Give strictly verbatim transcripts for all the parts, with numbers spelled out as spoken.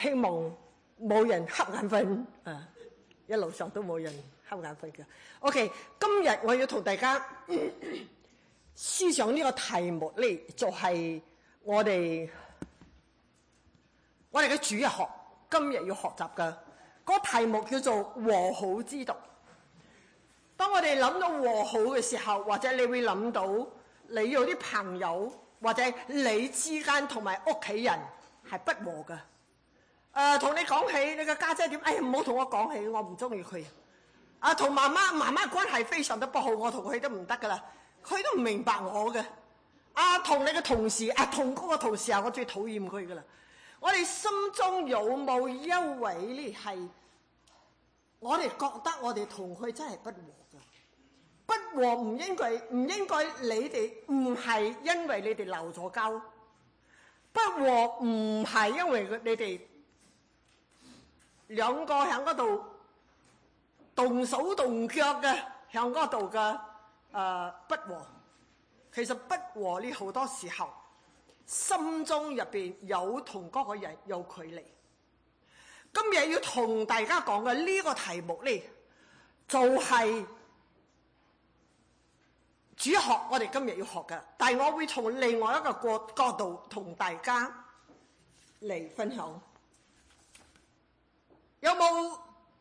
希望冇人瞌眼瞓啊！一路上都冇人瞌眼瞓嘅。OK， 今日我要同大家思想呢個題目咧，就係、是、我哋我哋嘅主日學今日要學習嘅嗰個題目叫做和好之道。當我哋諗到和好嘅時候，或者你會諗到你有啲朋友或者你之間同埋屋企人係不和嘅。誒、呃，同你講起你個家姐點？哎呀，唔好同我講起，我唔中意佢。啊，同媽媽媽媽關係非常之不好，我同佢都唔得噶啦，佢都唔明白我嘅。啊，同你嘅同事，啊，同嗰個同事啊，我最討厭佢噶啦。我哋心中有冇一位呢？係我哋覺得我哋同佢真係不和嘅？不和唔應該唔應該你哋唔係因為你哋鬧咗交，不和唔係因為你哋兩個喺嗰度動手動腳嘅，喺嗰度嘅誒不和。其實不和呢好多時候心中入邊有同嗰個人有距離。今日要同大家講嘅呢個題目呢，就係主學我哋今日要學嘅，但係我會從另外一個角角度同大家嚟分享。有冇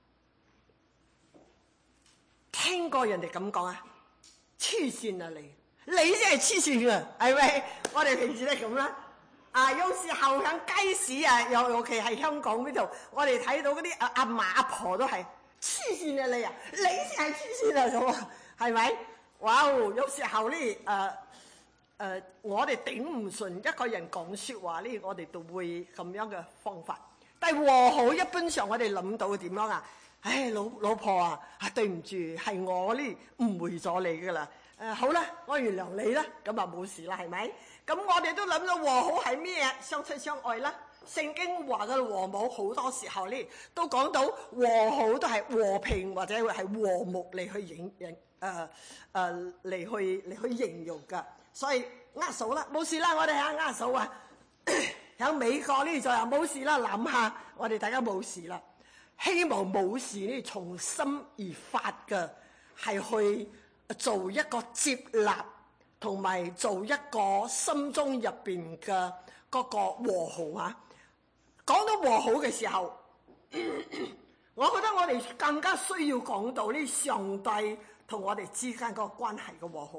聽過人哋咁講啊？黐線啊你！你真係黐線啊，係咪？我哋平時都咁啦。啊，有時候喺街市啊，尤尤其係香港呢度，我哋睇到嗰啲阿阿嫲阿婆都係黐線啊你啊！你先係黐線啊咁啊，係咪？哇！有時候呢，誒、呃、誒、呃，我哋頂唔順一個人講説話呢，我哋都會咁樣嘅方法。但係和好一般上我哋諗到點樣啊？唉，老老婆啊，啊對唔住，係我呢誤會咗你噶啦。誒、呃、好啦，我原諒你啦，咁啊冇事啦，係咪？咁我哋都諗到和好係咩？相親相愛啦。聖經話嘅和睦好多時候呢，都講到和好都係和平或者係和睦嚟去形容誒誒嚟去嚟去形容㗎。所以握手啦，冇事啦，我哋喺握手啊。喺美國呢就話冇事啦，諗下我哋大家冇事啦。希望冇事呢，從心而發嘅係去做一個接納，同埋做一個心中入邊嘅嗰個和好啊！講到和好嘅時候，我覺得我哋更加需要講到呢上帝同我哋之間嗰個關係嘅和好。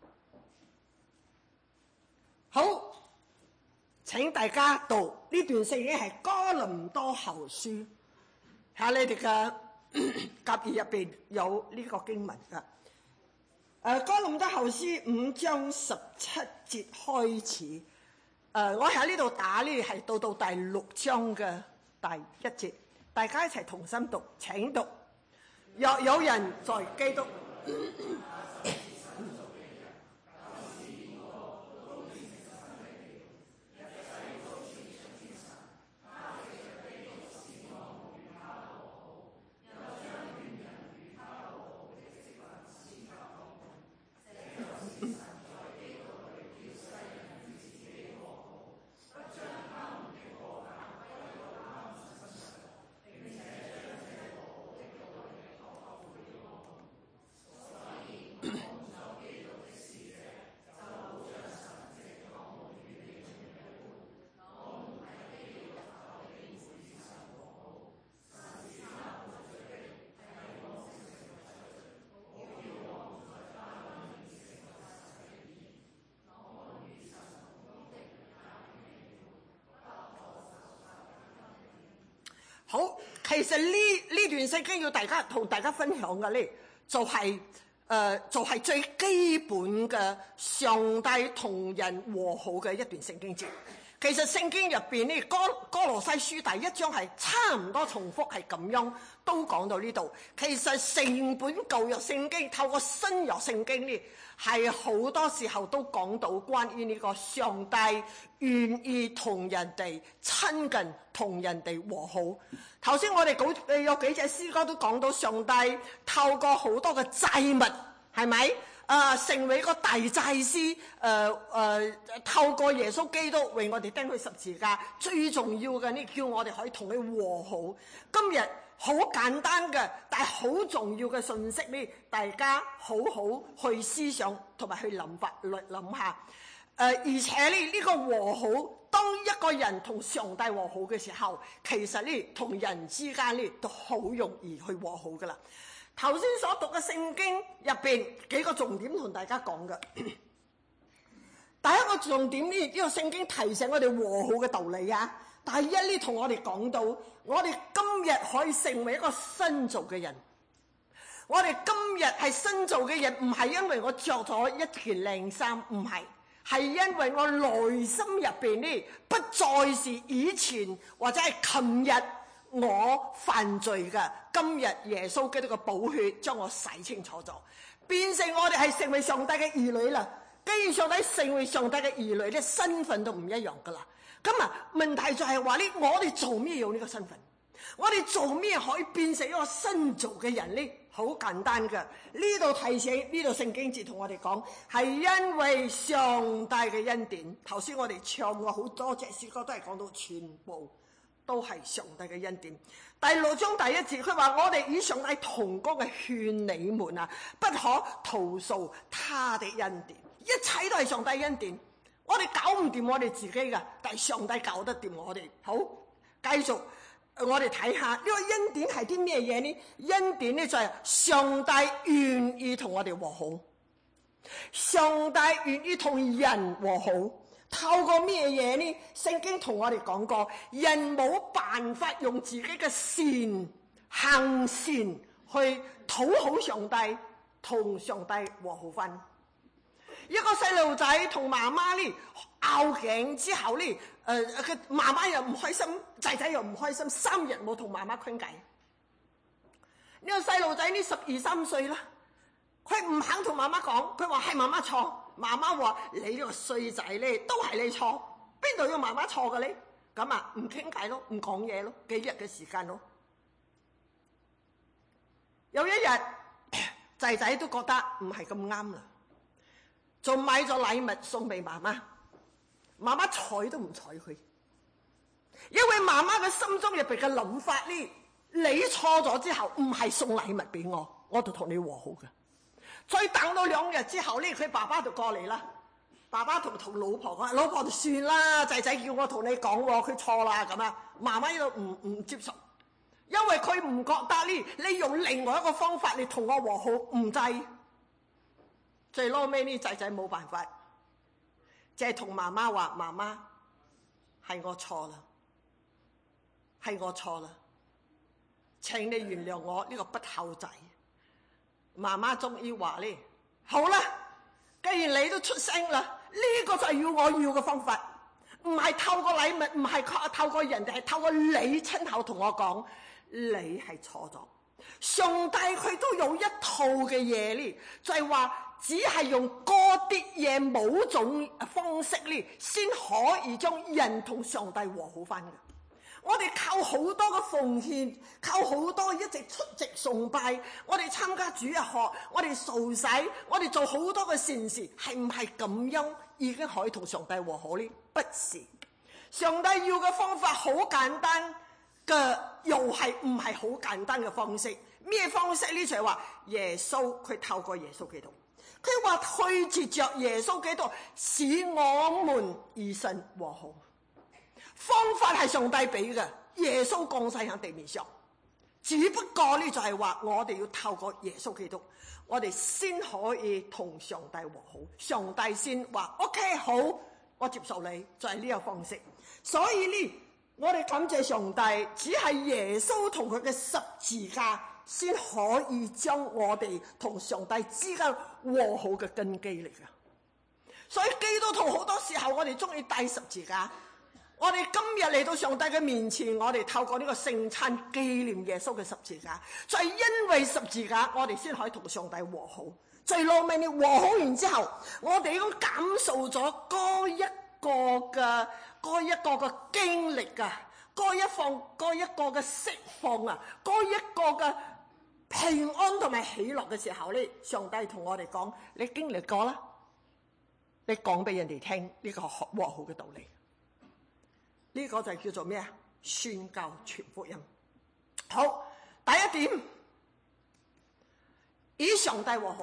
好，請大家讀呢段聖經係哥林多後書，喺你哋嘅夾頁入邊有呢個經文㗎。誒，哥林多後書五章十七節開始，誒、呃，我喺呢度打呢係到到第六章嘅第一節，大家一齊同心讀，請讀。若有人在基督，好，其實呢呢段聖經要大家同大家分享嘅呢，就係、是、誒、呃，就係、是、最基本嘅上帝同人和好嘅一段聖經節。其實聖經入邊呢，哥哥羅西書第一章係差唔多重複係咁樣，都講到呢度。其實成本舊約聖經透過新約聖經呢，係好多時候都講到關於呢個上帝願意同人哋親近，同人哋和好。頭先我哋講有幾隻詩歌都講到上帝透過好多嘅祭物係咪？啊、呃，成為一個大祭司，誒、呃、誒、呃，透過耶穌基督為我哋釘去十字架，最重要嘅呢，叫我哋可以同佢和好。今日好簡單嘅，但係好重要嘅信息呢，大家好好去思想同埋去諗法，嚟諗下。誒、呃，而且呢，呢、這個和好，當一個人同上帝和好嘅時候，其實呢，同人之間呢，都好容易去和好噶啦。頭先所讀嘅聖經入邊幾個重點同大家講嘅，第一個重點呢，呢個聖經提醒我哋和好嘅道理啊。第一呢，同我哋講到，我哋今日可以成為一個新造嘅人。我哋今日係新造嘅人，唔係因為我着咗一件靚衫，唔係，係因為我內心入邊呢，不再是以前或者係琴日我犯罪嘅，今日耶穌基督嘅寶血將我洗清楚咗，變成我哋係成為上帝嘅兒女啦。既然上帝成為上帝嘅兒女咧，身份都唔一樣噶啦。咁啊，問題就係話呢，我哋做咩有呢個身份？我哋做咩可以變成一個新造嘅人呢？好簡單嘅，呢度提醒，呢度聖經節同我哋講，係因為上帝嘅恩典。頭先我哋唱過好多隻詩歌，都係講到全部都係上帝嘅恩典。第六章第一節，佢話我哋與上帝同工嘅勸你們啊，不可徒訴他的恩典。一切都係上帝恩典，我哋搞唔掂我哋自己㗎，但係上帝搞得掂我哋。好，繼續我哋睇下呢個恩典係啲咩嘢呢？恩典呢就係上帝願意同我哋和好，上帝願意同人和好。透過咩嘢呢？聖經同我哋講過，人冇辦法用自己嘅善行善去討好上帝，同上帝和好翻。一個細路仔同媽媽呢拗頸之後呢，誒、呃，佢媽媽又唔開心，仔仔又唔開心，三日冇同媽媽傾偈。呢個細路仔呢十二三歲啦，佢唔肯同媽媽講，佢話係媽媽錯。媽媽話：你呢個衰仔咧，都係你錯，邊度有媽媽錯嘅咧？咁啊，唔傾偈咯，唔講嘢咯，幾日嘅時間咯。有一日，仔仔都覺得唔係咁啱啦，仲買咗禮物送俾媽媽，媽媽睬都唔睬佢，因為媽媽嘅心中入邊嘅諗法呢，你錯咗之後，唔係送禮物俾我，我就同你和好嘅。再等到兩日之後呢，佢爸爸就過嚟啦。爸爸同同老婆講：老婆就算啦，仔仔叫我同你講，佢錯啦咁啊。媽媽呢度唔唔接受，因為佢唔覺得呢，你用另外一個方法嚟同我和好，唔制。最撈尾呢，仔仔冇辦法，就係同媽媽話：媽媽係我錯啦，係我錯啦，請你原諒我呢個不孝仔。媽媽終於話呢：好啦，既然你都出聲啦，呢個就係要我要嘅方法，唔係透過禮物，唔係透過人哋，係透過你親口同我講，你係錯咗。上帝佢都有一套嘅嘢呢，就係話只係用嗰啲嘢某種方式呢，先可以將人同上帝和好翻嘅。我哋靠好多嘅奉獻，靠好多一直出席崇拜，我哋參加主日學，我哋受洗，我哋做好多嘅善事，係唔係咁樣已經可以同上帝和好呢？不是，上帝要嘅方法好簡單嘅，又係唔係好簡單嘅方式？咩方式呢？就係話耶穌佢透過耶穌基督，佢話推接着耶穌基督，使我們與神和好。方法係上帝俾嘅，耶穌降世喺地面上，只不過呢就係話我哋要透過耶穌基督，我哋先可以同上帝和好，上帝先話 OK 好，我接受你，就係呢個方式。所以呢，我哋感謝上帝，只係耶穌同佢嘅十字架先可以將我哋同上帝之間和好嘅根基嚟嘅。所以基督徒好多時候我哋中意帶十字架。我哋今日嚟到上帝嘅面前，我哋透過呢個聖餐紀念耶穌嘅十字架，就係因為十字架，我哋先可以同上帝和好。最落尾你和好完之後，我哋已經感受咗嗰一個嘅嗰一個嘅經歷啊，嗰一放嗰一個嘅釋放啊，嗰一個嘅平安同埋喜樂嘅時候咧，上帝同我哋講：你經歷過啦，你講俾人哋聽呢個和好嘅道理。呢個就叫做咩啊？宣教傳福音。好，第一點，與上帝和好。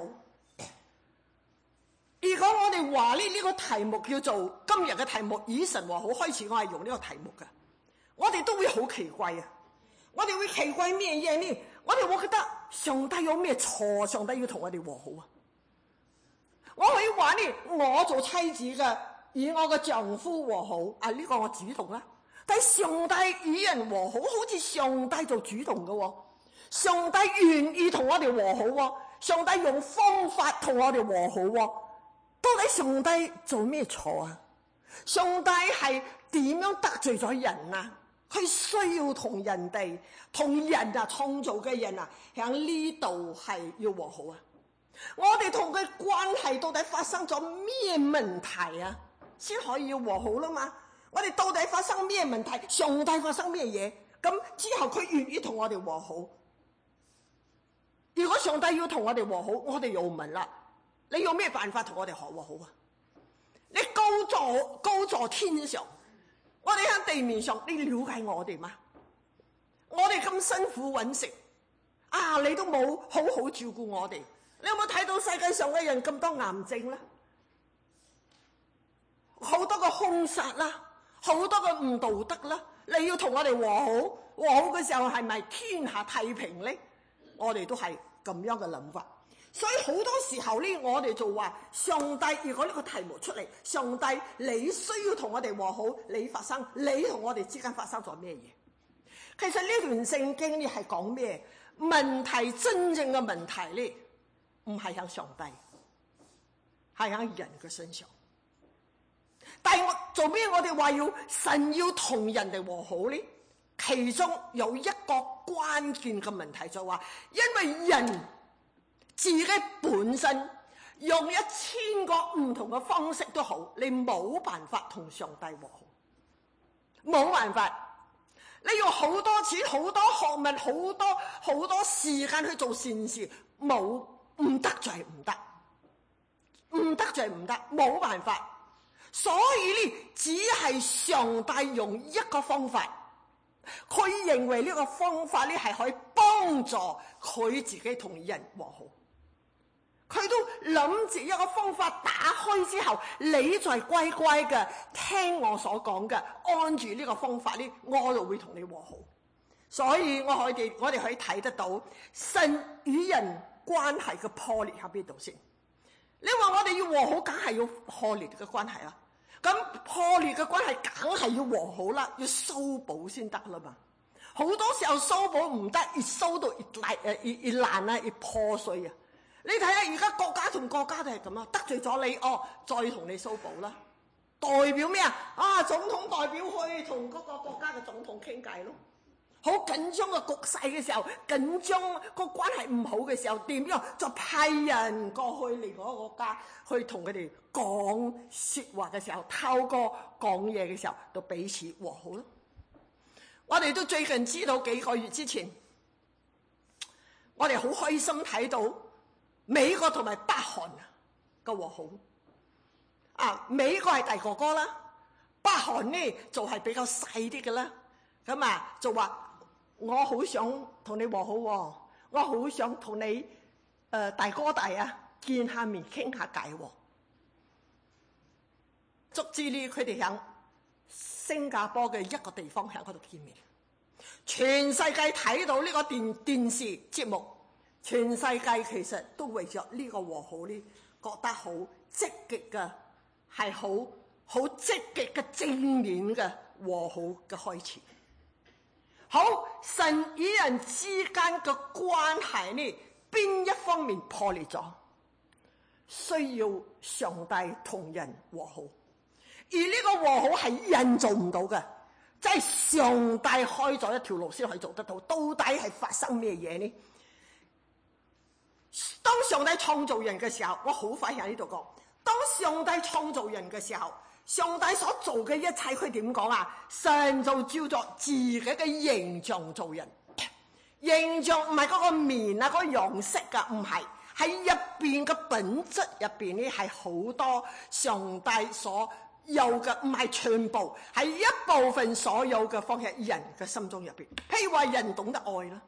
如果我哋話呢呢個題目叫做今日嘅題目與神和好，開始我係用呢個題目嘅，我哋都會好奇怪啊！我哋會奇怪咩嘢呢？我哋會覺得上帝有咩錯？上帝要同我哋和好啊？我可以話呢，我做妻子嘅與我嘅丈夫和好啊，呢個我主動啦。但係上帝與人和好，好似上帝做主動嘅，上帝願意同我哋和好，上帝用方法同我哋和好。到底上帝做咩錯啊？上帝係點樣得罪咗人啊？佢需要同人哋同人啊創造嘅人啊喺呢度係要和好啊？我哋同佢關係到底發生咗咩問題啊？先可以要和好啦嘛？我哋到底發生咩問題？上帝發生咩嘢？咁之後佢願意同我哋和好。如果上帝要同我哋和好，我哋又問啦。你有咩辦法同我哋和好啊？你高坐高坐天上，我哋喺地面上，你了解我哋嗎？我哋咁辛苦揾食，啊，你都冇好好照顧我哋。你有冇睇到世界上嘅人咁多癌症啦？好多個兇殺啦，好多個唔道德啦。你要同我哋和好，和好嘅時候係咪天下太平咧？我哋都係咁樣嘅諗法。所以好多時候呢，我哋就話上帝，如果呢個題目出嚟，上帝你需要同我哋和好，你發生，你同我哋之間發生咗咩嘢？其實呢段聖經呢係講咩？問題真正嘅問題呢，唔係喺上帝，係喺人嘅身上。但係我做咩？我哋話要神要同人哋和好呢？其中有一個關鍵嘅問題就係話，因為人自己本身用一千個唔同嘅方式都好，你冇辦法同上帝和好，冇辦法。你用好多錢、好多學問、好多好多時間去做善事，冇，唔得就係唔得，唔得就係唔得，冇辦法。所以呢，只係上帝用一個方法，佢認為呢個方法呢係可以幫助佢自己同人和好。佢都諗住一個方法打開之後，你再乖乖嘅聽我所講嘅，按住呢個方法呢，我就會同你和好。所以我可以我哋可以睇得到神與人關係嘅破裂喺邊度先。你話我哋要和好，梗係要破裂嘅關係啦。咁破裂嘅關係梗係要和好啦，要修補先得啦嘛。好多時候修補唔得，越修到越爛誒，越越爛啊，越破碎啊。你睇下而家國家同國家都係咁啊，得罪咗你哦，再同你修補啦。代表咩啊？啊，總統代表去同嗰個國家嘅總統傾偈咯。好緊張嘅局勢嘅時候，緊張個關係唔好嘅時候，點樣就派人過去另外一個國家去同佢哋講說話嘅時候，透過講嘢嘅時候，就彼此和好咯。我哋都最近知道幾個月之前，我哋好開心睇到美國同埋北韓嘅和好。啊，美國係大哥哥啦，北韓呢就係比較細啲嘅啦。咁啊就話我好想同你和好，我好想同你誒、呃、大哥大啊見下面傾下偈。足之呢，佢哋喺新加坡嘅一個地方喺嗰度見面，全世界睇到呢個電電視節目，全世界其實都為咗呢個和好呢，覺得好積極嘅，係好好積極嘅正面嘅和好嘅開始。好，神與人之間嘅關係呢，邊一方面破裂咗，需要上帝同人和好，而呢個和好係人做唔到嘅，即係上帝開咗一條路先可以做得到。到底係發生咩嘢呢？當上帝創造人嘅時候，我好快喺呢度講，當上帝創造人嘅時候，上帝所做嘅一切，佢點講啊？神就照着自己嘅形象做人， 形象唔係嗰個面啊，嗰、嗰個樣式噶，唔係，喺入邊嘅品質入邊咧係好多上帝所有嘅，唔係全部，係一部分所有嘅放喺人嘅心中入邊。譬如話人懂得愛啦，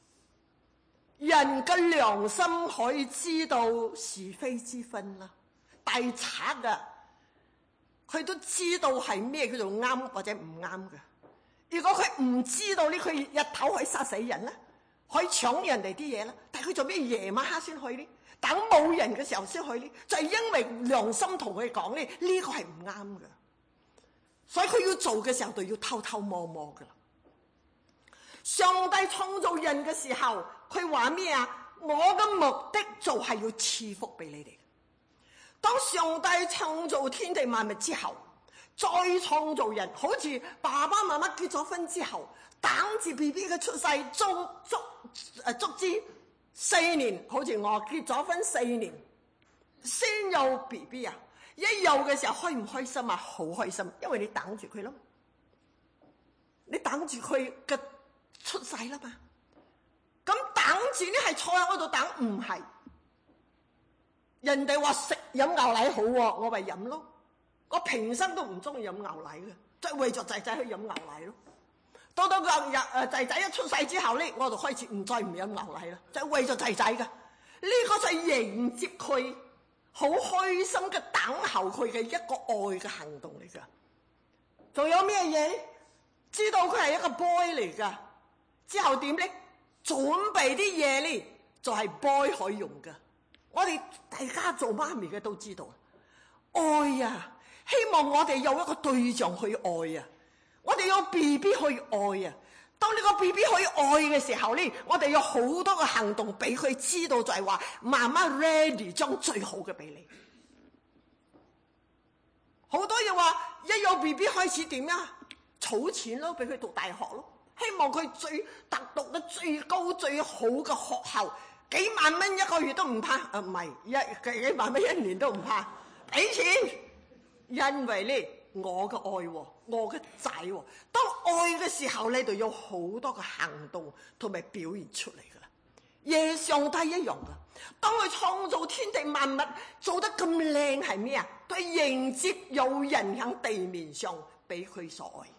人嘅良心可以知道是非之分啦，大賊啊，佢都知道係咩叫做啱或者唔啱嘅。如果佢唔知道呢，佢日頭可以殺死人啦，可以搶人哋啲嘢啦，但係佢做咩夜晚黑先去呢？等冇人嘅時候先去呢？就係因為良心同佢講呢，呢個係唔啱嘅，所以佢要做嘅時候就要偷偷摸摸噶啦。上帝創造人嘅時候，佢話咩啊？我嘅目的就係要賜福俾你哋。當上帝創造天地萬物之後，再創造人，好似爸爸媽媽結咗婚之後，等住 B B 嘅出世，足足誒足之四年，好似我結咗婚四年先有 B B 啊！一有嘅時候開唔開心啊？好開心，因為你等住佢咯，你等住佢嘅出世啦嘛。咁等住呢係坐喺嗰度等，唔係人哋話食飲牛奶好喎，我咪飲咯。我平生都唔中意飲牛奶嘅，即係為咗仔仔去飲牛奶咯。到到個日誒仔仔一出世之後咧，我就開始唔再唔飲牛奶啦，就係為咗仔仔嘅。呢個就係迎接佢，好開心嘅等候佢嘅一個愛嘅行動嚟噶。仲有咩嘢？知道佢係一個 boy 嚟噶，之後點咧？準備啲嘢咧，就係 boy 可以用噶。我哋大家做媽咪嘅都知道，愛啊！希望我哋有一個對象去愛啊！我哋有 B B 去愛啊！當呢個 B B 去愛嘅時候咧，我哋有好多嘅行動俾佢知道，就係話媽媽 ready 將最好嘅俾你。好多人話一有 B B 開始點啊？儲錢咯，俾佢讀大學咯，希望佢最特讀得最高最好嘅學校，幾萬蚊一個月都唔怕，啊唔係一幾幾萬蚊一年都唔怕，俾錢。因為咧，我嘅愛，我嘅仔，當愛嘅時候咧，就有好多嘅行動同埋表現出嚟噶啦。耶上帝一樣噶，當佢創造天地萬物做得咁靚，係咩啊？佢迎接有人喺地面上俾佢所愛，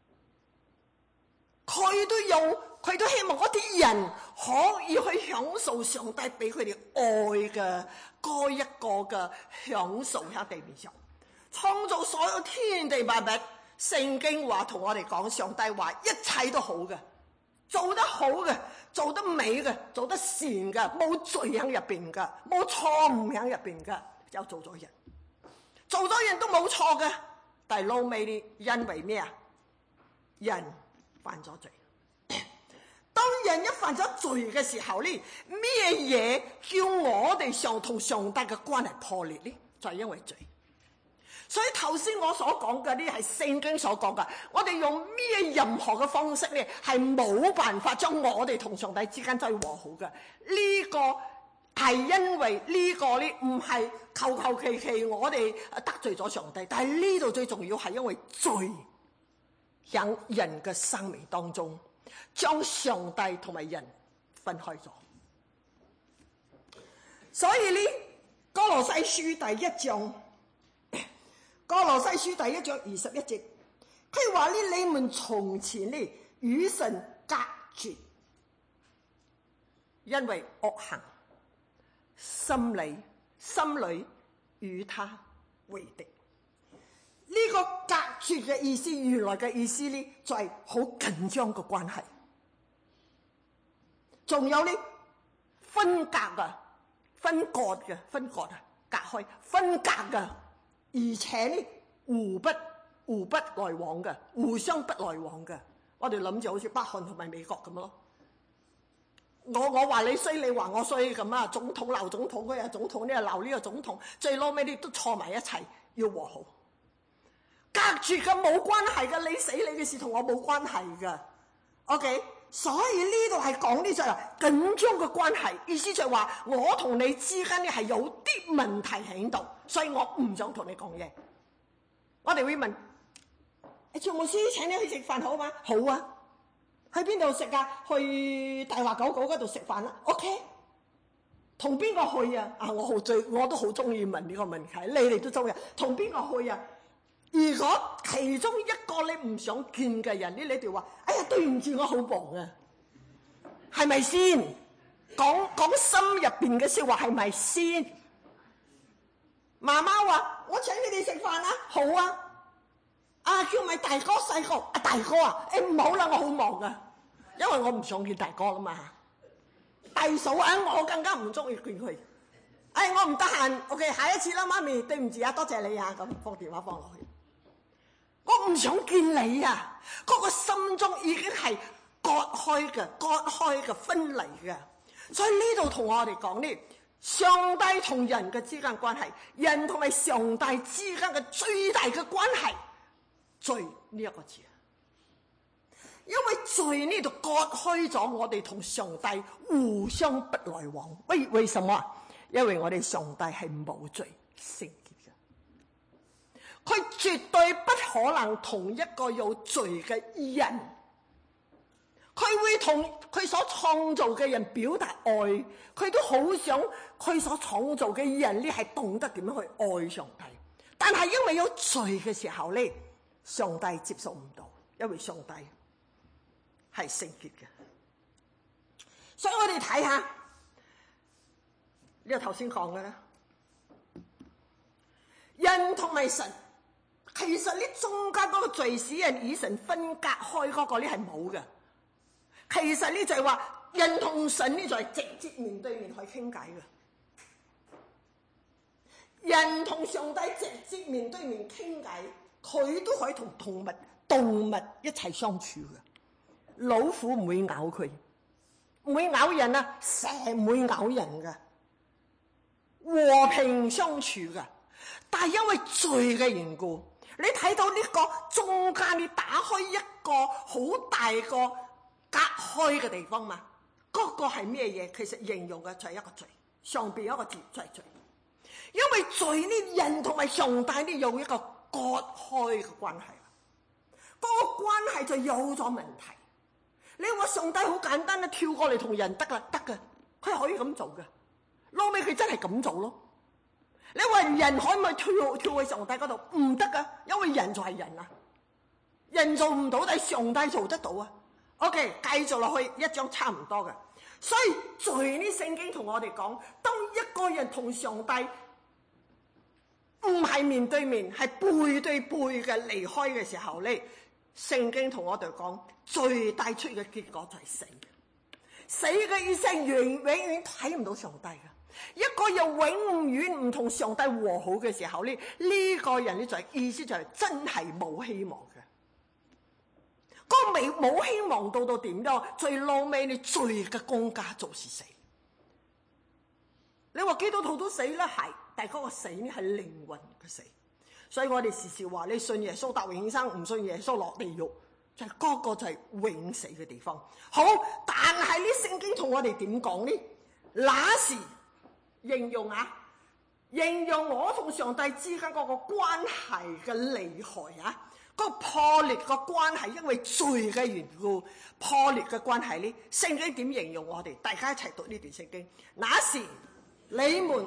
佢都有，佢都希望嗰啲人可以去享受上帝俾佢哋愛嘅嗰一個嘅享受喺地面上。創造所有天地萬物，聖經話同我哋講，上帝話一切都好嘅，做得好嘅，做得美嘅，做得善嘅，冇罪喺入邊嘅，冇錯誤喺入邊嘅，就做咗人，做咗人都冇錯嘅，但係撈尾呢，因為咩啊？人犯咗罪。當人一犯咗罪嘅時候呢，咩嘢叫我哋上同上帝嘅關係破裂呢？就係因為罪。所以頭先我所講嘅呢係聖經所講嘅，我哋用咩任何嘅方式呢係冇辦法將我哋同上帝之間再和好嘅。呢個係因為呢個呢唔係求求其其我哋得罪咗上帝，但係呢度最重要係因為罪喺人嘅生命當中將上帝同埋人分開咗。所以呢歌羅西書第一章。歌羅西書第一章二十一節，佢話呢：你們從前呢與神隔絕，因為惡行，心裏心裏與他為敵。呢、這個隔絕嘅意思，原來嘅意思呢，就係好緊張嘅關係。仲有呢分隔啊，分割嘅分割啊，隔開分隔嘅。而且呢，互不互不來往嘅，互相不來往嘅。我哋諗住好似北韓同埋美國咁咯。我我話你衰，你話我衰咁啊！總統鬧總統，嗰日總統呢又鬧呢個總統，最撈尾你都坐埋一齊要和好。隔絕嘅冇關係嘅，你死你嘅事同我冇關係嘅。OK， 所以呢度係講呢就係緊張嘅關係，意思就係話我同你之間呢係有啲問題喺度。所以我唔想同你講嘢。我哋會問：誒，趙牧師請你去食飯好嗎？好啊， 去邊度食啊？去大華九九嗰度食飯啦。OK， 同邊個去啊？啊，我好最我都好中意問呢個問題，你哋都中意。同邊個去啊？如果其中一個你唔想見嘅人，呢你哋話：哎呀，對唔住，我好忙啊，係咪先？講講心入邊嘅説話係咪先？媽媽話：我請你哋食飯啊，好啊。啊，叫埋大哥細個，啊大哥啊，誒唔好啦，我好忙啊，因為我唔想見大哥啦嘛。大嫂啊，我更加唔中意見佢。誒，我唔得閒 ，OK， 下一次啦，媽咪，對唔住啊，多謝你啊，咁放電話放落去。我唔想見你啊，嗰個心中已經係割開嘅、割開嘅、分離嘅。所以呢度同我哋講呢，上帝同人嘅之間關係，人同埋上帝之間嘅最大嘅關係。罪呢一個字，因為罪呢度割開咗我哋同上帝互相不來往。為為什麼？因為我哋上帝係冇罪聖潔嘅，佢絕對不可能同一個有罪嘅人，佢會同佢所創造嘅人表達愛，佢都好想佢所創造嘅人呢係懂得點樣去愛上帝。但係因為有罪嘅時候呢，上帝接受唔到，因為上帝係聖潔嘅。所以我哋睇下呢個頭先講嘅咧，人同埋神，其實呢中間嗰個罪使人與神分隔開嗰個呢係冇嘅。其實呢就係話人同神呢就係直接面對面去傾偈嘅。人同上帝直接面對面傾偈，佢都可以同動物動物一齊相處嘅。老虎唔會咬佢，唔會咬人啊，蛇唔會咬人嘅，和平相處嘅。但係因為罪嘅緣故，你睇到呢個中間，你打開一個好大個隔開嘅地方嘛？嗰個係咩嘢？其實形容嘅就係一個罪，上邊有一個字就係罪。因為罪呢，人同埋上帝呢有一個割開嘅關係，嗰個關係就有咗問題。你話上帝好簡單啦，跳過嚟同人得啦，得嘅，佢可以咁做嘅，後尾佢真係咁做咯。你話人可唔可以跳跳去上帝嗰度？唔得噶，因為人就係人啊，人做唔到，但係上帝做得到啊。OK， 繼續落去一章差唔多嘅，所以罪呢，聖經同我哋講，當一個人同上帝唔係面對面，係背對背嘅離開嘅時候咧，聖經同我哋講，罪帶出嘅結果就係死。死嘅意思係永永遠睇唔到上帝嘅。一個人永遠唔同上帝和好嘅時候咧，呢、這個人咧就係意思就係真係冇希望嘅。嗰個未冇希望到到點樣？最後尾你罪嘅公價就是死。你話基督徒都死啦，係，但係嗰個死呢係靈魂嘅死。所以我哋時時話你信耶穌得永生，唔信耶穌落地獄，就係、是、嗰個就係永死嘅地方。好，但係呢聖經同我哋點講呢？那時形容啊，形容我同上帝之間嗰個關係嘅厲害啊！嗰個破裂嘅關係，因為罪嘅緣故破裂嘅關係呢，聖經點形容我哋？大家一齊讀呢段聖經。那時你們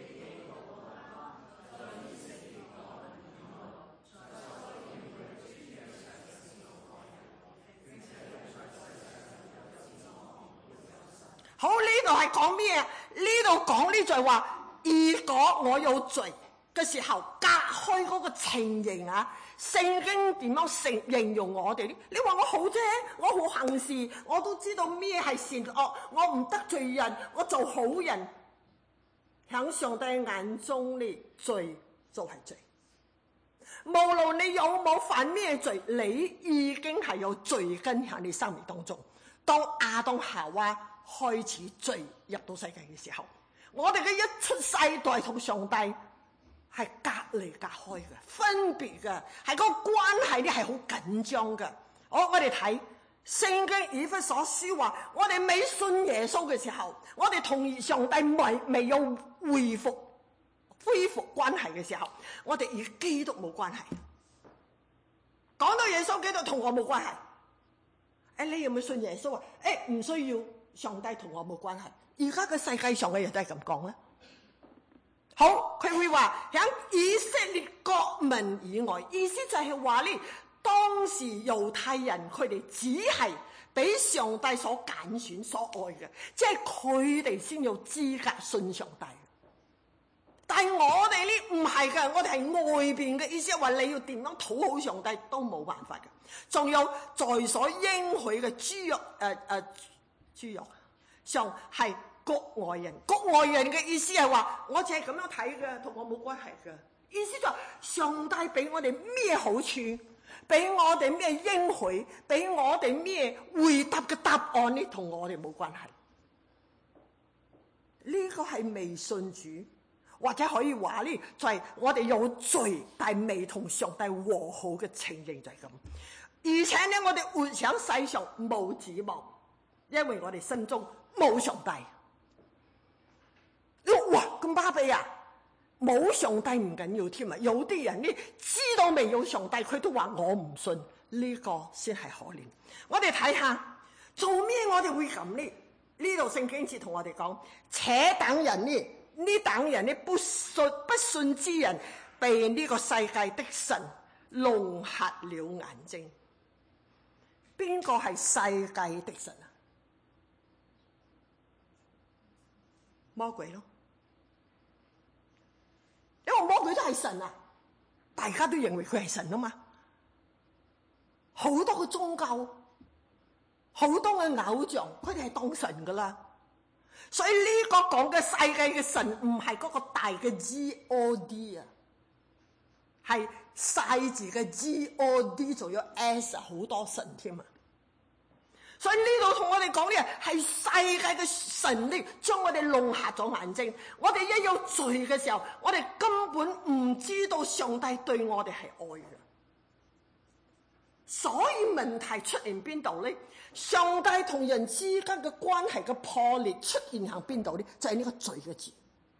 好，呢度係講咩啊？呢度講呢句話，如果我有罪嘅時候，隔開嗰個情形啊，聖經點樣形形容我哋呢？你話我好啫，我好行事，我都知道咩係善惡，我唔得罪人，我做好人。喺上帝眼中呢，罪就係罪。無論你有冇犯咩罪，你已經係有罪根喺你生命當中。當亞當夏娃開始罪入到世界嘅時候，我哋嘅一出世代同上帝係隔離隔開嘅，分別嘅，係嗰個關係咧係好緊張嘅。好，我哋睇聖經以弗所書話，我哋未信耶穌嘅時候，我哋同上帝未未有恢復恢復關係嘅時候，我哋與基督冇關係。講到耶穌基督同我冇關係， 誒，你有冇信耶穌啊？誒，唔需要，上帝同我冇關係。而家嘅世界上嘅人都係咁講咧。好，佢會話喺以色列國民以外，意思就係話呢，當時猶太人佢哋只係俾上帝所揀選、所愛嘅，即係佢哋先有資格信上帝。但係我哋呢唔係㗎，我哋係外邊嘅，意思係話你要點樣討好上帝都冇辦法嘅。仲有在所應許嘅豬肉，誒誒豬肉上係國外人，國外人嘅意思係話我只係咁樣睇嘅，同我冇關係嘅。意思就係上帝俾我哋咩好處，俾我哋咩應許，俾我哋咩回答嘅答案呢，同我哋冇關係。呢個係未信主，或者可以話呢，就係我哋有罪，但係未同上帝和好嘅情形就係咁。而且呢，我哋活喺世上冇指望，因為我哋心中冇上帝。哇，咁巴閉啊！冇上帝唔緊要添啊！有啲人呢，知道未有上帝，佢都話我唔信，呢、這個先係可憐。我哋睇下做咩我哋會咁呢？呢度聖經節同我哋講，且等人呢，呢等人呢，不信不信之人，被呢個世界的神弄瞎了眼睛。邊個係世界的神啊？魔鬼咯，因為魔鬼都係神啊，大家都認為佢係神啊嘛。好多個宗教，好多嘅偶像，佢哋係當神噶啦。所以呢個講嘅世界嘅神唔係嗰個大嘅 G O D 啊，係細字嘅 G O D 做咗 S 好多神添啊。所以呢度同我哋講嘅係世界嘅神力將我哋弄瞎咗眼睛。我哋一有罪嘅時候，我哋根本唔知道上帝對我哋係愛嘅。所以問題出現邊度呢？上帝同人之間嘅關係嘅破裂出現喺邊度呢？就係呢個罪嘅字。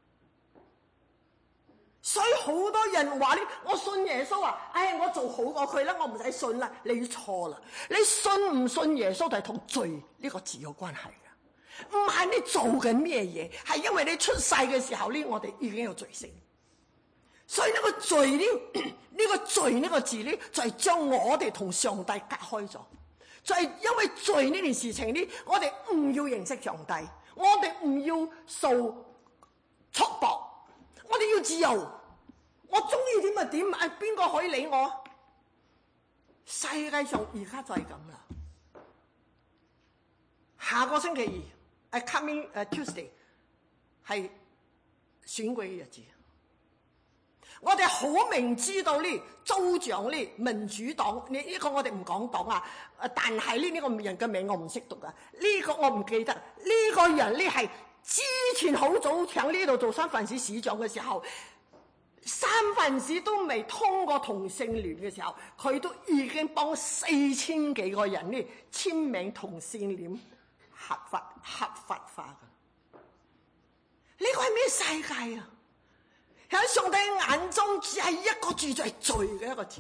所以好多人話呢，我信耶穌啊，哎，我做好過佢啦，我唔使信啦。你錯啦，你信唔信耶穌就係同罪呢個字有關係嘅，唔係你做緊咩嘢，係因為你出世嘅時候呢，我哋已經有罪性。所以呢個罪呢，呢個罪呢個字呢，就係將我哋同上帝隔開咗。就係因為罪呢件事情呢，我哋唔要認識上帝，我哋唔要受束縛。我哋要自由，我中意點就點，誒，邊個可以理我？世界上而家就係咁啦。下個星期二，誒 coming 誒 Tuesday 係選舉嘅日子。我哋好明知道呢，州長呢，民主黨呢，呢個我哋唔講黨啊，但係呢呢個人嘅名我唔識讀啊，呢個我唔記得，呢個人呢係。之前好早喺呢度做三藩市市長嘅時候，三藩市都未通過同性戀嘅時候，佢都已經幫四千幾個人呢簽名同性戀合法合法化嘅。呢個係咩世界啊？喺上帝眼中只係一個字，就係罪嘅一個字。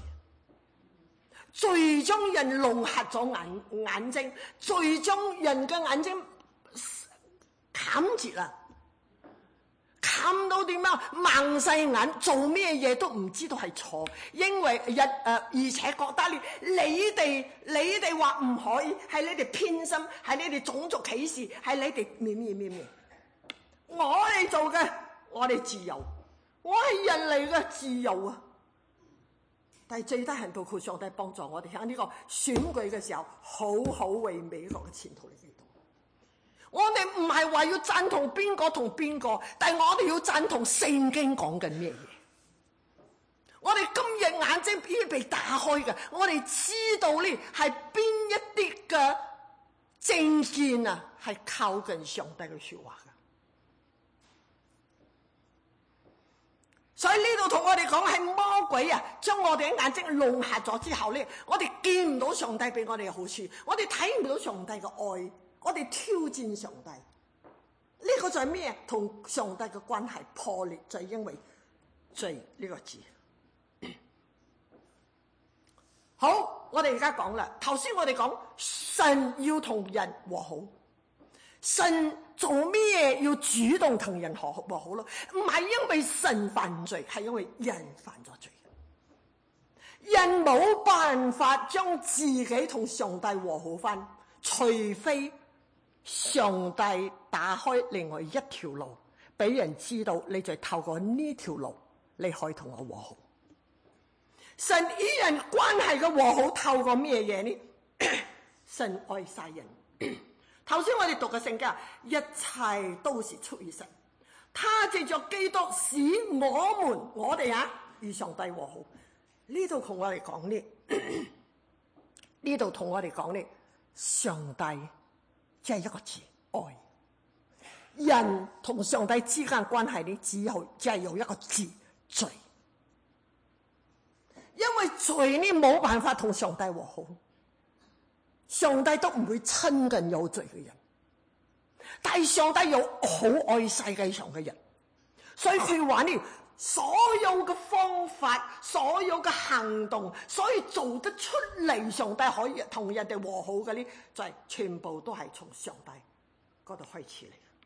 罪將人弄瞎咗眼眼睛，罪將人嘅眼睛冚住啦，冚到點啊？盲細眼，做咩嘢都唔知道係錯，因為日誒、呃，而且覺得你你哋你哋話唔可以，係你哋偏心，係你哋種族歧視，係你哋咩咩咩咩。我哋做嘅，我哋自由，我係人嚟嘅自由啊！但係最低限度，求上帝幫助我哋喺呢個選舉嘅時候，好好為美國嘅前途嚟祈禱。我哋唔係話要贊同邊個同邊個，但係我哋要贊同聖經講緊咩嘢。我哋今日眼睛已經被打開嘅，我哋知道呢係邊一啲嘅政見啊，係靠近上帝嘅說話嘅。所以呢度同我哋講係魔鬼啊，將我哋嘅眼睛弄瞎咗之後呢，我哋見唔到上帝俾我哋嘅好處，我哋睇唔到上帝嘅愛。我哋挑戰上帝，呢、這個就係咩？同上帝嘅關係破裂，就係、是、因為罪呢個字。好， 我哋而家講啦，頭先我哋講神要同人和好，神做咩要主動同人和和好咯？唔係因為神犯罪，係因為人犯咗罪。人冇辦法將自己同上帝和好翻，除非上帝打開另外一條路，俾人知道你就透過呢條路，你可以同我和好。神與人關係嘅和好透過咩嘢呢？神愛世人。頭先我哋讀嘅聖經，一切都是出於神，他藉着基督使我們我哋啊與上帝和好。呢度同我哋講呢，呢度同我哋講呢，上帝即係一個字，愛。人同上帝之間關係呢，只有只係有一個字，罪。因為罪呢冇辦法同上帝和好，上帝都唔會親近有罪嘅人，但係上帝有好愛世界上嘅人，所以佢話呢，所有嘅方法，所有嘅行動，所以做得出嚟，上帝可以同人哋和好嘅呢，就係、是、全部都係從上帝嗰度開始嚟。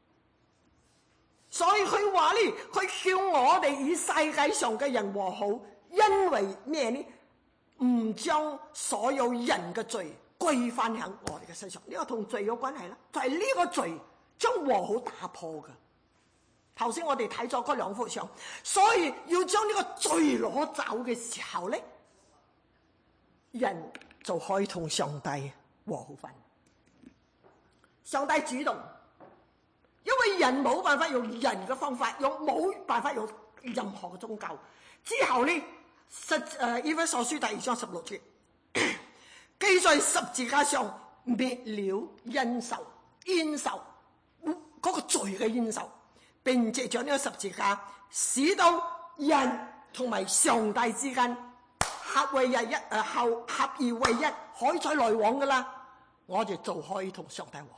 所以佢話呢，佢叫我哋與世界上嘅人和好，因為咩呢？唔將所有人嘅罪歸翻喺我哋嘅身上，呢、這個同罪有關係啦，就係、是、呢個罪將和好打破嘅。頭先我哋睇咗嗰兩幅相，所以要將呢個罪攞走嘅時候咧，人就可以同上帝和好翻。上帝主動，因為人冇辦法用人嘅方法，用冇辦法用任何嘅宗教。之後咧，實誒以弗所書第二章十六節，記在十字架上滅了恩仇、冤仇嗰個罪嘅冤仇。並藉着呢個十字架，使到人同埋上帝之間合為一，誒合合而為一，可以再來往噶啦。我哋就可以同上帝和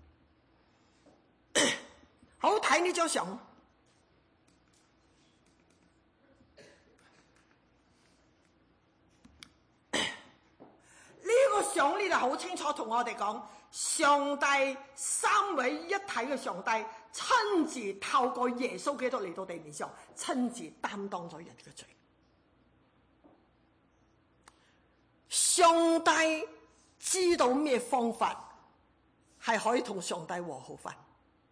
好。好睇呢張相，呢、這個相呢就好清楚同我哋講，上帝三位一體嘅上帝。親自透過耶穌基督嚟到地面上，親自擔當咗人嘅罪。上帝知道咩方法係可以同上帝和好翻。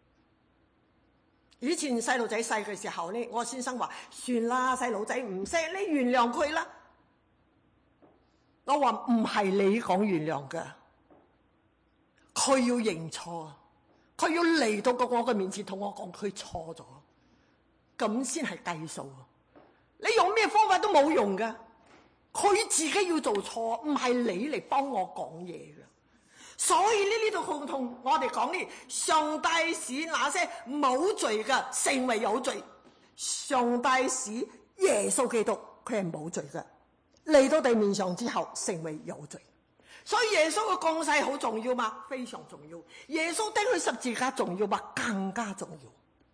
以前細路仔細嘅時候呢，我先生話：算啦，細路仔唔識，你原諒佢啦。我話唔係你講原諒㗎，佢要認錯。佢要嚟到個我嘅面前同我講佢錯咗，咁先係計數。你用咩方法都冇用噶，佢自己要做錯，唔係你嚟幫我講嘢噶。所以呢呢度同同我哋講呢，上帝使那些冇罪嘅成為有罪，上帝使耶穌基督佢係冇罪嘅，嚟到地面上之後成為有罪。所以耶穌嘅降世好重要嘛，非常重要。耶穌釘佢十字架重要嘛，更加重要。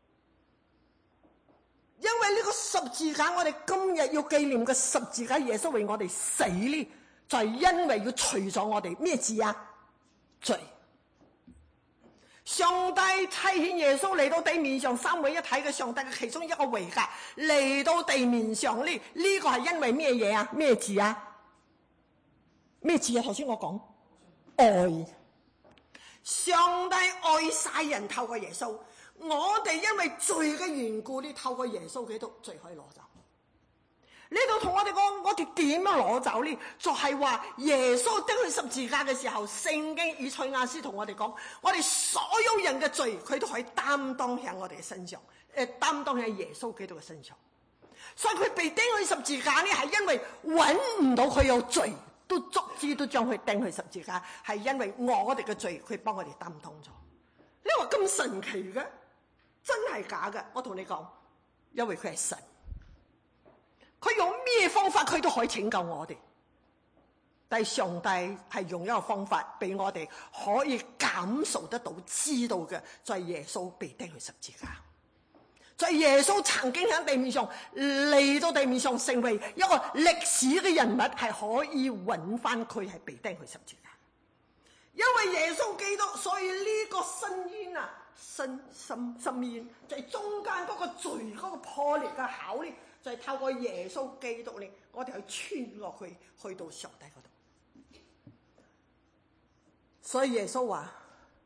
因為呢個十字架，我哋今日要紀念嘅十字架，耶穌為我哋死呢，就係因為要除咗我哋咩字啊？罪。上帝差遣耶穌嚟到地面上，三位一體嘅上帝嘅其中一個位格嚟到地面上呢，呢個係因為咩嘢啊？咩字啊？咩字啊？頭先我講愛，上帝愛晒人，透過耶穌，我哋因為罪嘅緣故，呢透過耶穌基督罪可以攞走。呢度同我哋講，我哋點樣攞走呢？就係、是、話耶穌釘去十字架嘅時候，聖經以賽亞書同我哋講，我哋所有人嘅罪，佢都可以擔當喺我哋嘅身上，誒，擔當喺耶穌基督嘅身上。所以佢被釘去十字架呢，係因為揾唔到佢有罪。都足之都將佢釘去十字架，係因為我哋嘅罪，佢幫我哋擔當咗。你話咁神奇嘅，真係假嘅？我同你講，因為佢係神，佢用咩方法佢都可以拯救我哋。但係上帝係用一個方法俾我哋可以感受得到、知道嘅，就係耶穌被釘去十字架。 在耶穌曾經喺地面上嚟到地面上，成為一個歷史嘅人物，係可以揾翻佢係被釘去十字架。因為耶穌基督，所以呢個申冤啊，申深深冤，就係、是、中間嗰個罪嗰、那個破裂嘅口咧，就係、是、透過耶穌基督咧，我哋去穿落去，去到上帝嗰度。所以耶穌話，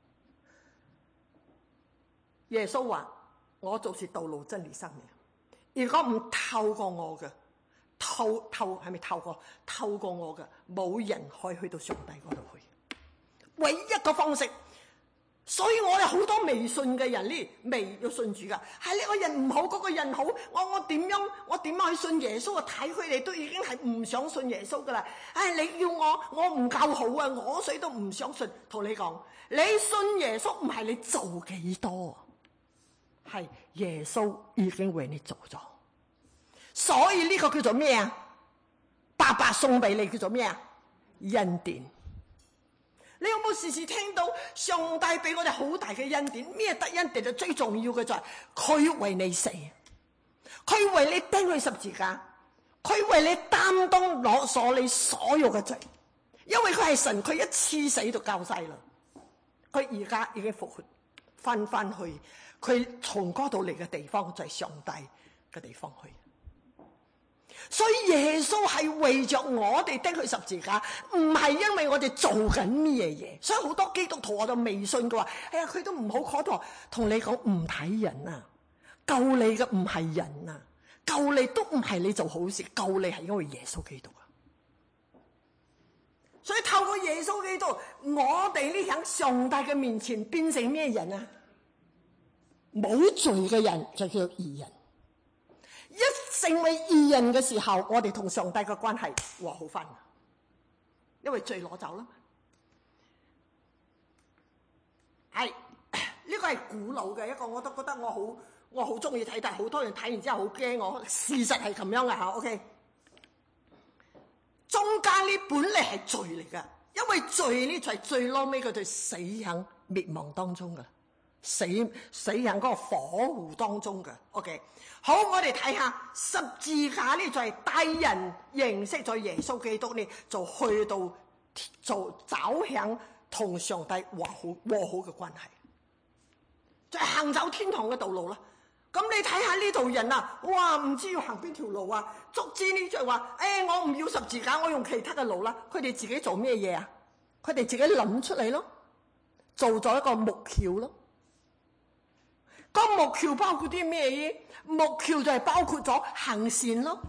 耶穌話。我就是道路真理生命，如果唔透過我嘅，透透係咪透過透過我嘅，冇人可以去到上帝嗰度去。唯一個方式，所以我哋好多未信嘅人呢，未要信主噶，係呢個人唔好，嗰、嗰個人好，我我點樣我點樣去信耶穌啊？睇佢哋都已經係唔想信耶穌噶啦。唉，你要我我唔夠好啊，我誰都唔想信。同你講，你信耶穌唔係你做幾多。係耶穌已經為你做咗，所以呢個叫做咩啊？白白送俾你叫做咩啊？恩典。你有冇時時聽到上帝俾我哋好大嘅恩典？咩得恩典就最重要嘅就係佢為你死，佢為你釘去十字架，佢為你擔當攞所你所有嘅罪，因為佢係神，佢一次死就交晒啦。佢而家已經復活，翻翻去。佢從嗰度嚟嘅地方就係上帝嘅地方去，所以耶穌係為着我哋釘去十字架，唔係因為我哋做緊咩嘢。所以好多基督徒我都未信嘅話，哎呀佢都唔好可同同你講，唔睇人啊，救你嘅唔係人啊，救你都唔係你做好事，救你係因為耶穌基督啊。所以透過耶穌基督，我哋呢喺上帝嘅面前變成咩人啊？冇罪嘅人就叫做義人，一成為義人嘅時候，我哋同上帝嘅關係和好翻，因為罪攞走啦。係呢個係古老嘅一個，我都覺得我好我好中意睇，但係好多人睇完之後好驚我。事實係咁樣嘅吓 ，OK。中間呢本嚟係罪嚟噶，因為罪呢就係最撈尾佢哋死喺滅亡當中噶。死死喺嗰個火湖當中嘅 ，OK。好，我哋睇下十字架呢，就係帶人認識咗耶穌基督呢，就去到就走向同上帝和好和好嘅關係，就係、是、行走天堂嘅道路啦。咁你睇下呢度人啊，哇，唔知要行邊條路啊？逐之呢就係話，誒、哎，我唔要十字架，我用其他嘅路啦。佢哋自己做咩嘢啊？佢哋自己諗出嚟咯，做咗一個木橋咯。個木橋包括啲咩嘢？木橋就係包括咗行善咯，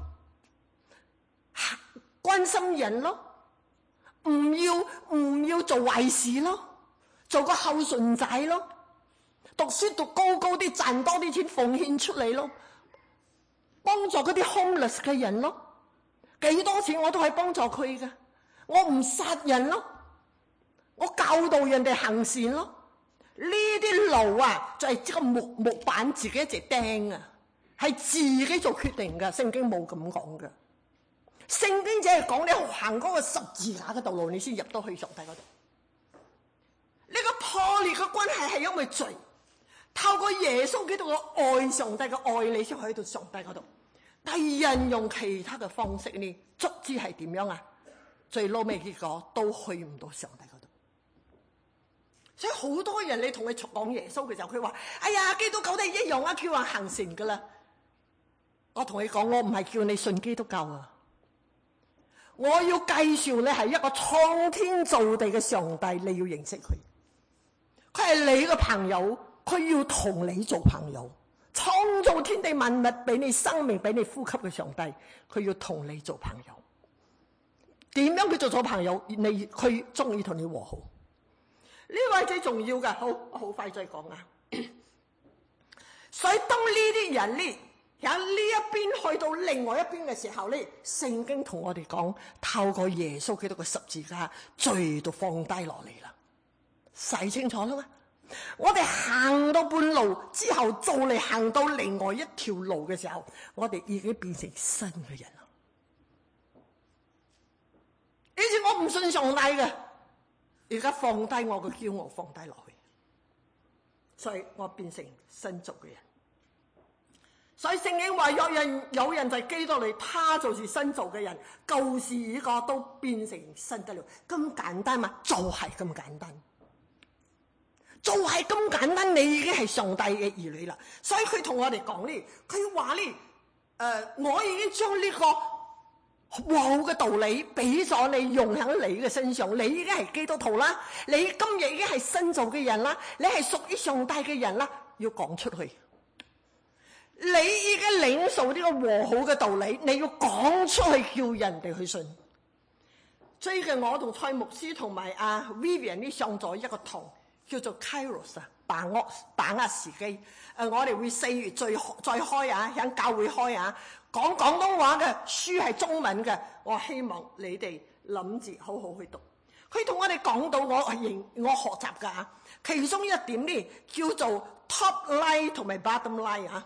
關心人咯，唔要唔要做壞事咯，做個孝順仔咯，讀書讀高高啲，賺多啲錢奉獻出嚟咯，幫助嗰啲 homeless 嘅人咯，幾多錢我都係幫助佢嘅，我唔殺人咯，我教導人哋行善咯。呢啲路啊，就係、是、即個木木板自己一直釘啊，係自己做決定噶。聖經冇咁講噶，聖經只係講你行嗰個十字架嘅道路，你先入到去上帝嗰度。呢、這個破裂嘅關係係因為罪，透過耶穌基督嘅愛，上帝嘅愛，你先去到上帝嗰度。但係人用其他嘅方式呢，卒之係點樣啊？最撈尾結果都去唔到上帝嗰度。所以好多人你同佢講耶穌嘅時候，佢話：哎呀，基督教都係一樣啊，叫人行善噶啦。我同你講，我唔係叫你信基督教啊，我要介紹你係一個創天造地嘅上帝，你要認識佢。佢係你嘅朋友，佢要同你做朋友。創造天地萬物，俾你生命，俾你呼吸嘅上帝，佢要同你做朋友。點樣叫做咗朋友？你佢中意同你和好。呢個係最重要嘅，好，我好快再講啊。所以當呢啲人呢，喺呢一邊去到另外一邊嘅時候呢，聖經同我哋講，透過耶穌基督嘅十字架，罪都放低落嚟啦，洗清楚啦嘛。我哋行到半路之後，做嚟行到另外一條路嘅時候，我哋已經變成新嘅人啦。以前我唔信上帝嘅。而家放低我嘅驕傲，放低落去，所以我變成新造嘅人。 所以聖經話，若人有人在基督裏，他就是新造嘅人，舊事已過，都變成新的了。咁簡單嘛？就係咁簡單，就係咁簡單。你已經係上帝嘅兒女啦。所以佢同我哋講呢，佢話呢，誒、呃，我已經將呢個和好嘅道理俾咗你，用喺你嘅身上。你已經係基督徒啦，你今日已經係新造嘅人啦，你係屬於上帝嘅人啦，要講出去。你已經領受呢個和好嘅道理，你要講出去，叫人哋去信。最近我同蔡牧師同埋阿 Vivian 呢上咗一個堂，叫做 Kairos 啊，把握把握時機。誒、呃，我哋會四月再再開啊，喺教會開啊，講廣東話嘅書係中文嘅。我希望你哋諗住好好去讀。佢同我哋講到我認我學習㗎啊，其中一點呢叫做 top line 同埋 bottom line 啊。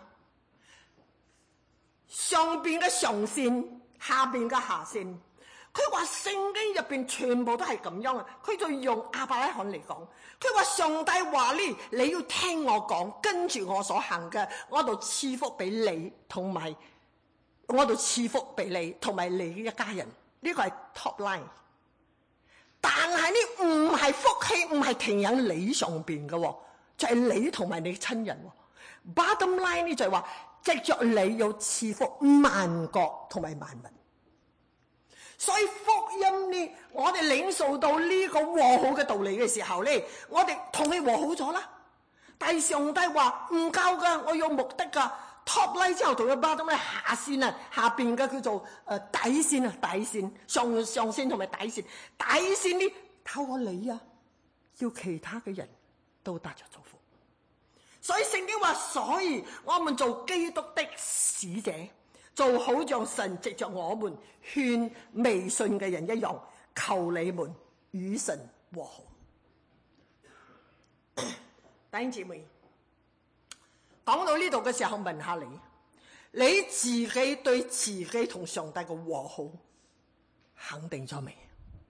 上邊嘅上線，下邊嘅下線。佢話聖經入邊全部都係咁樣啊！佢就用亞伯拉罕嚟講，佢話上帝話呢，你要聽我講，跟住我所行嘅，我度賜福俾你，同埋我度賜福俾你，同埋你嘅一家人。呢個係 top line。但係呢唔係福氣，唔係停喺你上邊嘅，就係你同埋你親人。bottom line 呢就係話，藉着你要賜福萬國同埋萬民。所以福音呢，我哋領受到呢個和好嘅道理嘅時候呢，我哋同佢和好咗啦。但係上帝話唔夠噶，我有目的噶。top line 之後同佢 bottom line 下線啊，下邊嘅叫做誒、呃、底線啊，底線上上線同埋底線，底線呢透過你啊，要其他嘅人都得着祝福。所以聖經話，所以我們做基督的使者，做好像神藉着我們勸未信嘅人一樣，求你們與神和好。弟兄姊妹，講到呢度嘅時候，問下你，你自己對自己同上帝嘅和好肯定咗未？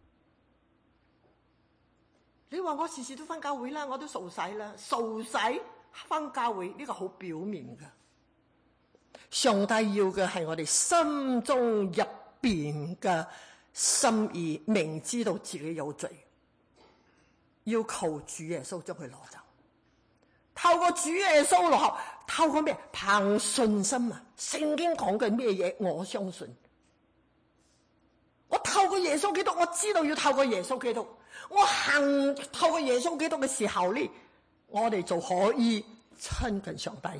你話我時時都返教會啦，我都受洗啦，受洗返教會呢個好表面㗎。上帝要嘅係我哋心中入邊嘅心意，明知道自己有罪，要求主耶穌將佢攞走。透過主耶穌落後，透過咩？憑信心啊！聖經講嘅咩嘢？我相信。我透過耶穌基督，我知道要透過耶穌基督。我行透過耶穌基督嘅時候呢，我哋就可以親近上帝。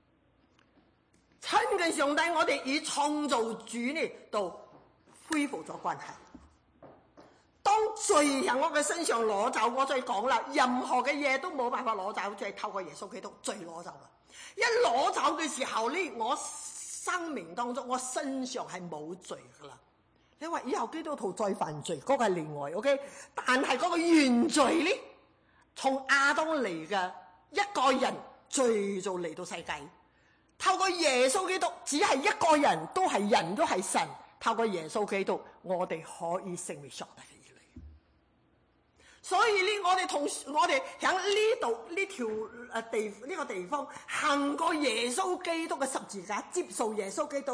親近上帝，我哋以創造主呢度恢復咗關係。當罪喺我嘅身上攞走，我再講啦，任何嘅嘢都冇辦法攞走，就係透過耶穌基督罪攞走啦。一攞走嘅時候呢，我生命當中，我身上係冇罪噶啦。你話以後基督徒再犯罪，嗰個係另外 ，OK？ 但係嗰個原罪呢，從亞當嚟嘅一個人罪就嚟到世界。透過耶穌基督，只係一個人，都係人，都係神。透過耶穌基督，我哋可以成為上帝嘅兒女。所以呢，我哋同我哋喺呢度呢條誒地呢、呢個地方行過耶穌基督嘅十字架，接受耶穌基督。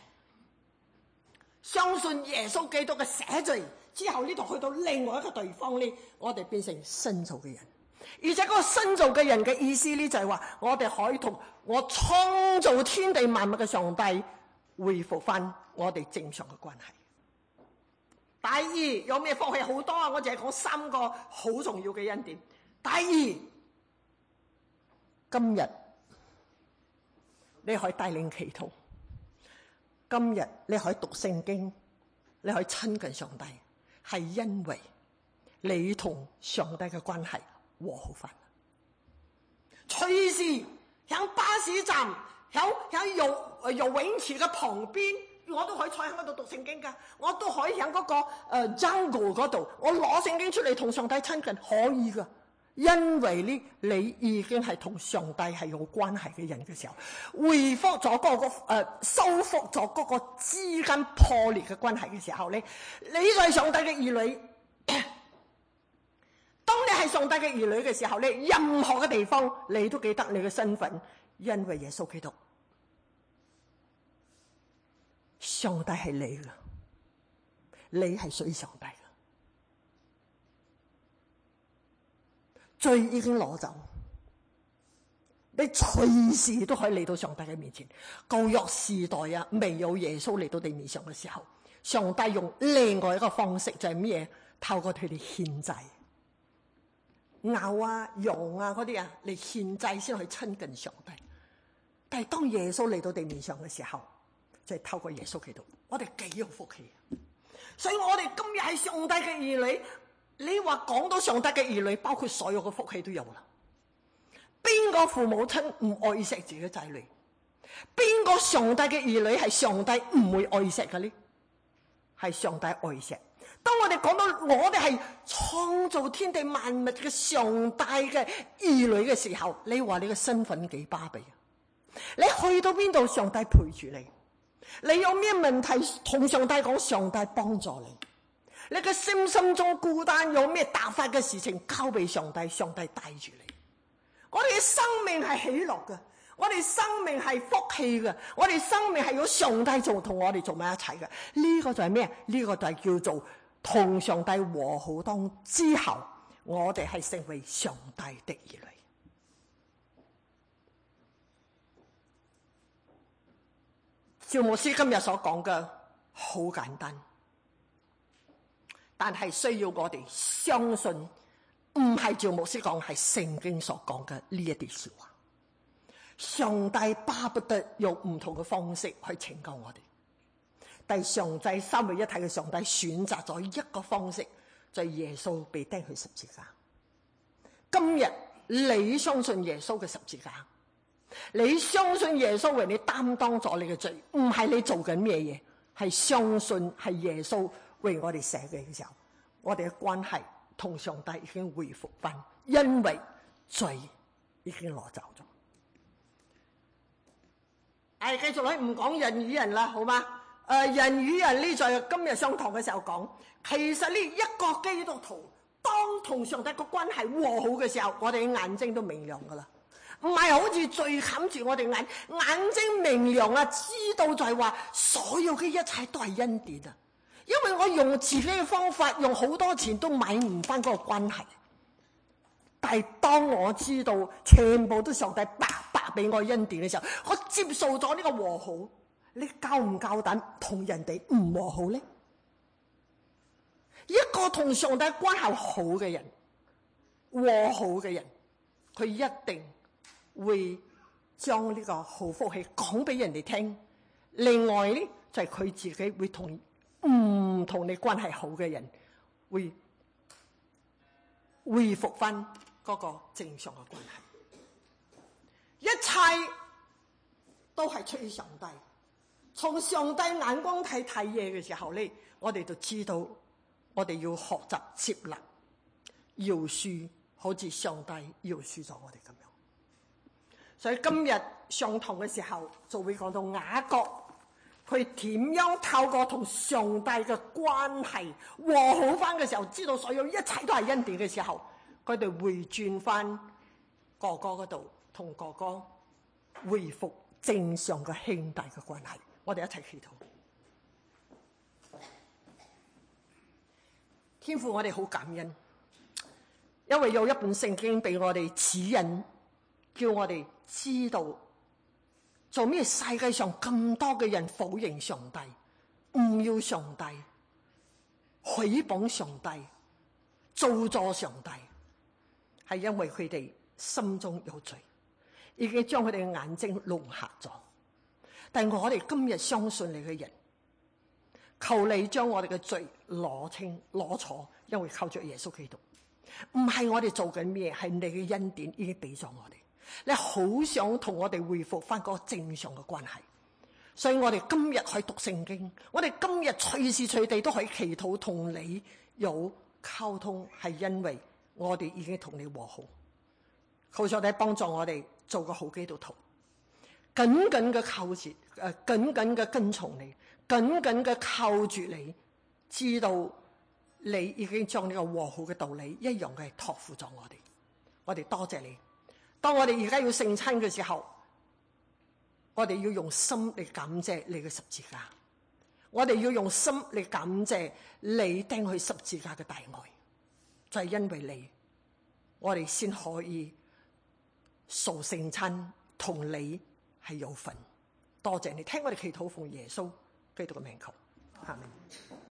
相信耶穌基督嘅寫罪之後，呢度去到另外一個地方呢，我哋變成新造嘅人。而且嗰個新造嘅人嘅意思呢，就係話我哋可以同我創造天地萬物嘅上帝恢復翻我哋正常嘅關係。第二，有咩福氣？好多啊，我淨係講三個好重要嘅恩典。第二，今日你可以帶領祈禱。今日你可以讀聖經，你可以親近上帝，係因為你同上帝嘅關係和好翻。隨時喺巴士站，喺喺游游泳池嘅旁邊，我都可以坐喺嗰度讀聖經噶。我都可以喺嗰、那個誒、呃、jungle 嗰度，我攞聖經出嚟同上帝親近，可以噶。因為呢，你已經係同上帝係有關係嘅人嘅時候，恢復咗嗰個誒、呃，修復咗嗰個之間破裂嘅關係嘅時候咧，你就係上帝嘅兒女。當你係上帝嘅兒女嘅時候咧，任何嘅地方你都記得你嘅身份，因為耶穌基督上帝係你噶，你係屬於上帝噶，罪已經攞走，你隨時都可以嚟到上帝嘅面前。舊約時代啊，未有耶穌嚟到地面上嘅時候，上帝用另外一個方式，就係咩嘢？透過佢哋獻祭，牛啊、羊啊嗰啲啊嚟獻祭，先去親近上帝。但係當耶穌嚟到地面上嘅時候，就係透過耶穌基督，我哋幾有福氣。所以我哋今日係上帝嘅兒女，你話講到上帝嘅兒女，包括所有嘅福氣都有啦。邊個父母親唔愛錫自己嘅仔女？邊個上帝嘅兒女係上帝唔會愛錫嘅呢？係上帝愛錫。當我哋講到我哋係創造天地萬物嘅上帝嘅兒女嘅時候，你話你嘅身份幾巴閉啊？你去到邊度，上帝陪住你。你有咩問題同上帝講，上帝幫助你。你嘅心心中孤單，有咩突發嘅事情交俾上帝，上帝帶住你。我哋嘅生命係喜樂嘅，我哋生命係福氣嘅，我哋生命係有上帝做同我哋做埋一齊嘅。呢個就係咩？呢個就係叫做同上帝和好當之後，我哋係成為上帝的兒女。趙牧師今日所講嘅好簡單，但係需要我哋相信，唔係趙牧師講，係聖經所講嘅呢一啲說話。上帝巴不得用唔同嘅方式去拯救我哋，但係上帝三位一體嘅上帝選擇咗一個方式，就係耶穌被釘去十字架。今日你相信耶穌嘅十字架，你相信耶穌為你擔當咗你嘅罪，唔係你做緊咩嘢，係相信係耶穌為我哋寫嘅嘅時候，我哋嘅關係同上帝已經恢復翻，因為罪已經攞走咗。誒，繼續去唔講人與人啦，好嗎？誒、呃，人與人呢，在今日上堂嘅時候講，其實呢一個基督徒當同上帝個關係和好嘅時候，我哋眼睛都明亮噶啦。唔係好似罪冚住我哋眼，眼睛明亮啊！知道就係話所有嘅一切都係恩典啊！因為我用自己嘅方法，用好多錢都買唔翻嗰個關係。但係當我知道全部都上帝白白俾我恩典嘅時候，我接受咗呢個和好。你夠唔夠膽同人哋唔和好呢？一個同上帝關係好嘅人，和好嘅人，佢一定會將呢個好福氣講俾人哋聽。另外呢，就係、是、佢自己會同唔同你關係好嘅人，會恢復翻嗰個正常嘅關係。一切都係出於上帝。從上帝眼光睇睇嘢嘅時候呢，我哋就知道我哋要學習接納饒恕，好似上帝饒恕咗我哋咁樣。所以今日上堂嘅時候就會講到雅各佢點樣透過同上帝嘅關係和好翻嘅時候，知道所有一切都係恩典嘅時候，佢哋回轉翻哥哥嗰度，同哥哥恢復正常嘅兄弟嘅關係。我哋一齊祈禱。天父，我哋好感恩，因為有一本聖經俾我哋指引，叫我哋知道做咩世界上咁多嘅人否認上帝，唔要上帝，毀謗上帝，造作上帝，係因為佢哋心中有罪，已經將佢哋嘅眼睛弄瞎咗。但係我哋今日相信你嘅人，求你將我哋嘅罪攞清攞楚，因為靠着耶穌基督，唔係我哋做緊咩，係你嘅恩典已經俾咗我哋。你好想同我哋恢復翻嗰個正常嘅關係，所以我哋今日去讀聖經，我哋今日隨時隨地都可以祈禱同你有溝通，係因為我哋已經同你和好。求上帝幫助我哋做個好基督徒，緊緊嘅靠住，誒，緊緊嘅跟從你，緊緊嘅靠住你，知道你已經將呢個和好嘅道理一樣嘅託付咗我哋。我哋多謝你。當我哋而家要聖餐嘅時候，我哋要用心嚟感謝你嘅十字架， 我哋要用心嚟感謝你釘去十字架嘅大愛，就係因為你，我哋先可以數聖餐同你係有份。多謝你聽我哋祈禱，奉耶穌基督嘅名求，阿們。